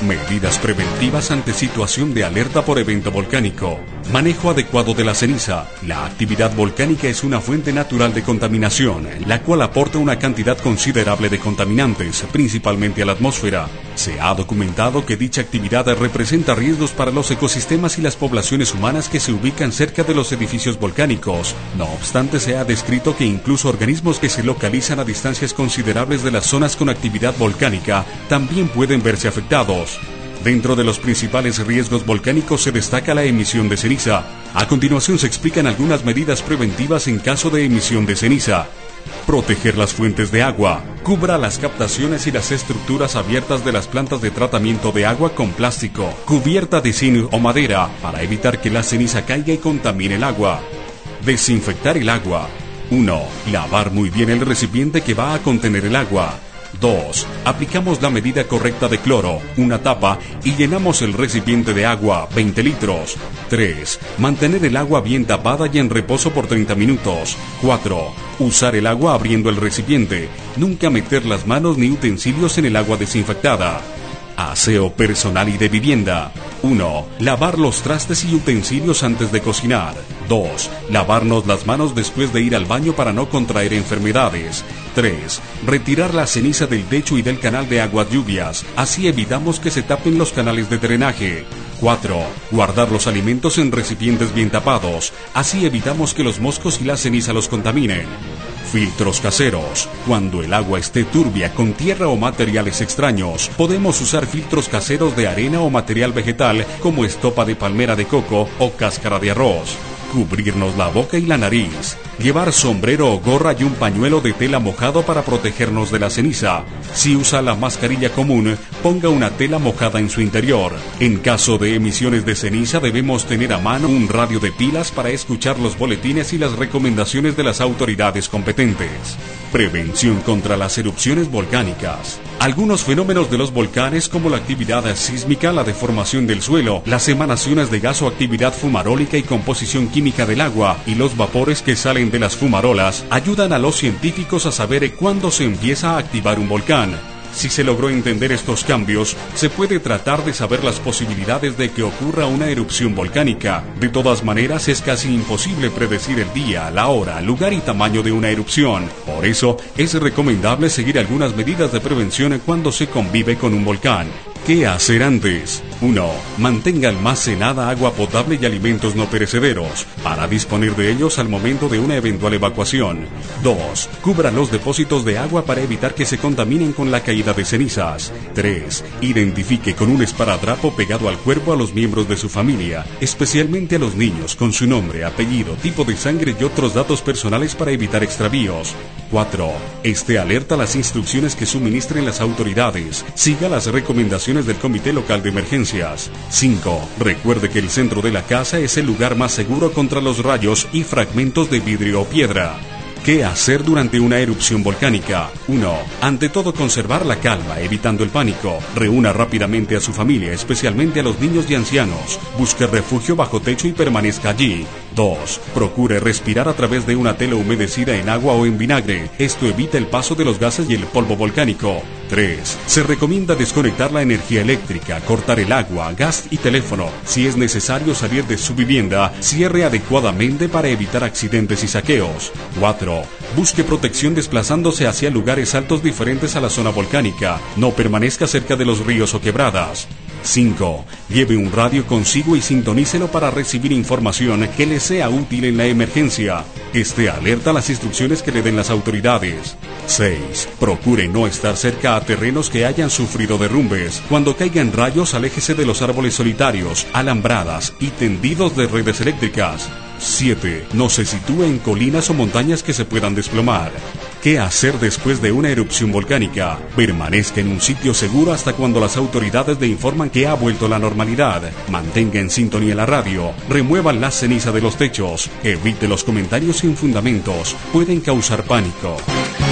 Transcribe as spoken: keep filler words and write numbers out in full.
Medidas preventivas ante situación de alerta por evento volcánico. Manejo adecuado de la ceniza. La actividad volcánica es una fuente natural de contaminación, la cual aporta una cantidad considerable de contaminantes, principalmente a la atmósfera. Se ha documentado que dicha actividad representa riesgos para los ecosistemas y las poblaciones humanas que se ubican cerca de los edificios volcánicos. No obstante, se ha descrito que incluso organismos que se localizan a distancias considerables de las zonas con actividad volcánica también pueden verse afectados. Dentro de los principales riesgos volcánicos se destaca la emisión de ceniza. A continuación se explican algunas medidas preventivas en caso de emisión de ceniza. Proteger las fuentes de agua. Cubra las captaciones y las estructuras abiertas de las plantas de tratamiento de agua con plástico, cubierta de zinc o madera, para evitar que la ceniza caiga y contamine el agua. Desinfectar el agua. uno. Lavar muy bien el recipiente que va a contener el agua. dos. Aplicamos la medida correcta de cloro, una tapa, y llenamos el recipiente de agua, veinte litros. tres. Mantener el agua bien tapada y en reposo por treinta minutos. cuatro. Usar el agua abriendo el recipiente. Nunca meter las manos ni utensilios en el agua desinfectada. Aseo personal y de vivienda. uno. Lavar los trastes y utensilios antes de cocinar. dos. Lavarnos las manos después de ir al baño para no contraer enfermedades. tres. Retirar la ceniza del techo y del canal de aguas lluvias. Así evitamos que se tapen los canales de drenaje. cuatro. Guardar los alimentos en recipientes bien tapados. Así evitamos que los moscos y la ceniza los contaminen. Filtros caseros. Cuando el agua esté turbia con tierra o materiales extraños, podemos usar filtros caseros de arena o material vegetal como estopa de palmera de coco o cáscara de arroz. Cubrirnos la boca y la nariz. Llevar sombrero o gorra y un pañuelo de tela mojado para protegernos de la ceniza. Si usa la mascarilla común, ponga una tela mojada en su interior. En caso de emisiones de ceniza, debemos tener a mano un radio de pilas para escuchar los boletines y las recomendaciones de las autoridades competentes. Prevención contra las erupciones volcánicas. Algunos fenómenos de los volcanes, como la actividad sísmica, la deformación del suelo, las emanaciones de gas o actividad fumarólica y composición química del agua, y los vapores que salen de las fumarolas, ayudan a los científicos a saber cuándo se empieza a activar un volcán. Si se logró entender estos cambios, se puede tratar de saber las posibilidades de que ocurra una erupción volcánica. De todas maneras, es casi imposible predecir el día, la hora, lugar y tamaño de una erupción. Por eso, es recomendable seguir algunas medidas de prevención cuando se convive con un volcán. ¿Qué hacer antes? uno. Mantenga almacenada agua potable y alimentos no perecederos, para disponer de ellos al momento de una eventual evacuación. dos. Cubra los depósitos de agua para evitar que se contaminen con la caída de cenizas. tres. Identifique con un esparadrapo pegado al cuerpo a los miembros de su familia, especialmente a los niños, con su nombre, apellido, tipo de sangre y otros datos personales para evitar extravíos. cuatro. Esté alerta a las instrucciones que suministren las autoridades. Siga las recomendaciones del Comité Local de Emergencias. cinco. Recuerde que el centro de la casa es el lugar más seguro contra los rayos y fragmentos de vidrio o piedra. ¿Qué hacer durante una erupción volcánica? uno. Ante todo, conservar la calma, evitando el pánico. Reúna rápidamente a su familia, especialmente a los niños y ancianos. Busque refugio bajo techo y permanezca allí. dos. Procure respirar a través de una tela humedecida en agua o en vinagre. Esto evita el paso de los gases y el polvo volcánico. tres. Se recomienda desconectar la energía eléctrica, cortar el agua, gas y teléfono. Si es necesario salir de su vivienda, cierre adecuadamente para evitar accidentes y saqueos. cuatro. Busque protección desplazándose hacia lugares altos diferentes a la zona volcánica. No permanezca cerca de los ríos o quebradas. cinco. Lleve un radio consigo y sintonícelo para recibir información que le sea útil en la emergencia. Esté alerta a las instrucciones que le den las autoridades. seis. Procure no estar cerca a terrenos que hayan sufrido derrumbes. Cuando caigan rayos, aléjese de los árboles solitarios, alambradas y tendidos de redes eléctricas. siete. No se sitúe en colinas o montañas que se puedan desplomar. ¿Qué hacer después de una erupción volcánica? Permanezca en un sitio seguro hasta cuando las autoridades le informan que ha vuelto la normalidad. Mantenga en sintonía la radio. Remueva la ceniza de los techos. Evite los comentarios sin fundamentos. Pueden causar pánico.